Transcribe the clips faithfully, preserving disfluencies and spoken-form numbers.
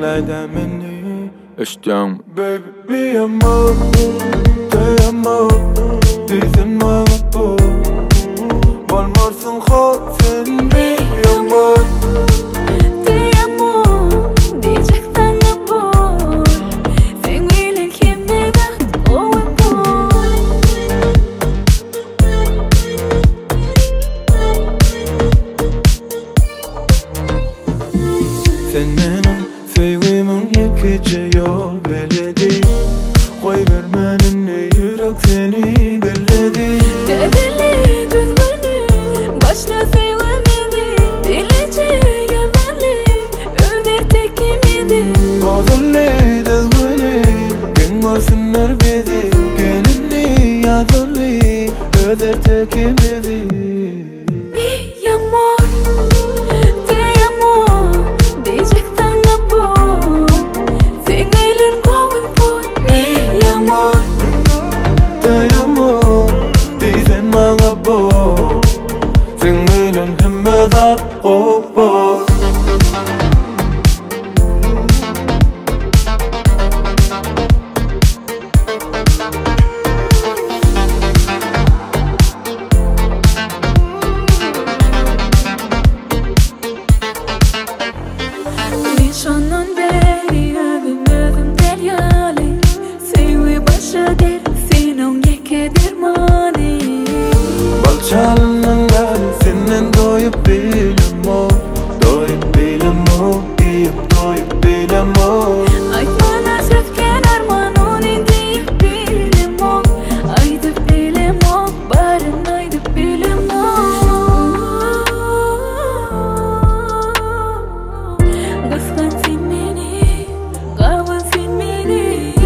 Dinle beni İşten baby mi amor Te amo Dicen bana bu Valmarsın ha sen mi amor Te amo Diyecek sana bu Sen bilen kimde bak o bu Sen benim sevgimin yıkıcı yol beledi Koy vermenin ne yürek seni belledi Dedeli düzgünü Başla sevmedi Dileceği güvenli Öder tekimidi Bozulli düzgünü Gün görsünler bizi Gelini yazılı Öder tekimidi Mi amor Te amo Diyecek sana bu Sen bilen koyun bu Mi amor Te amo Dicen bana bu Sen bilen hemme da o bu Nişandan beri övüm övüm deryali Sevgi başa der Senin yeke dermani Balçalının gari senin doyup bilim o Doyup bilim o Deyip doyup bilim o Aytmana sötken arman onun deyip bilim o Aydıp bilim o Barın aydıp bilim o Kıskan sen beni Kavun sen beni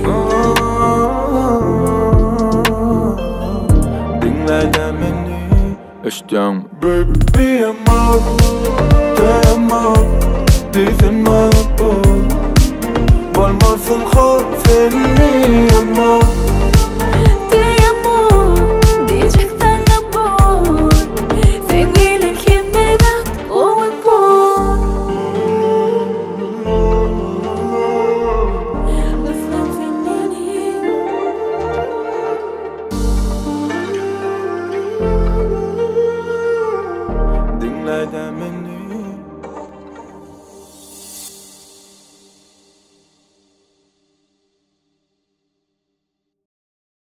Dinle beni İşten baby mi amor Te amo Dicen bana bu Valmarsın ha sen mi